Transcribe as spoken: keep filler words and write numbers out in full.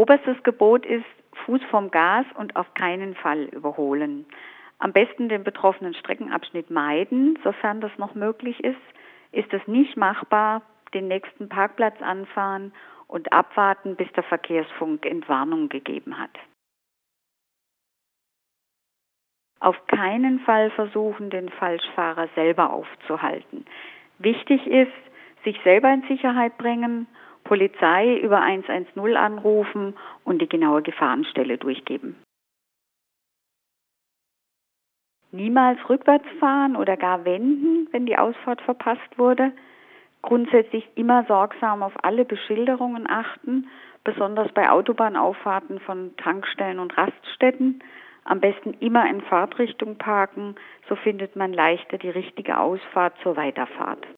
Oberstes Gebot ist Fuß vom Gas und auf keinen Fall überholen. Am besten den betroffenen Streckenabschnitt meiden, sofern das noch möglich ist. Ist es nicht machbar, den nächsten Parkplatz anfahren und abwarten, bis der Verkehrsfunk Entwarnung gegeben hat. Auf keinen Fall versuchen, den Falschfahrer selber aufzuhalten. Wichtig ist, sich selber in Sicherheit bringen, Polizei über eins eins null anrufen und die genaue Gefahrenstelle durchgeben. Niemals rückwärts fahren oder gar wenden, wenn die Ausfahrt verpasst wurde. Grundsätzlich immer sorgsam auf alle Beschilderungen achten, besonders bei Autobahnauffahrten von Tankstellen und Raststätten. Am besten immer in Fahrtrichtung parken, so findet man leichter die richtige Ausfahrt zur Weiterfahrt.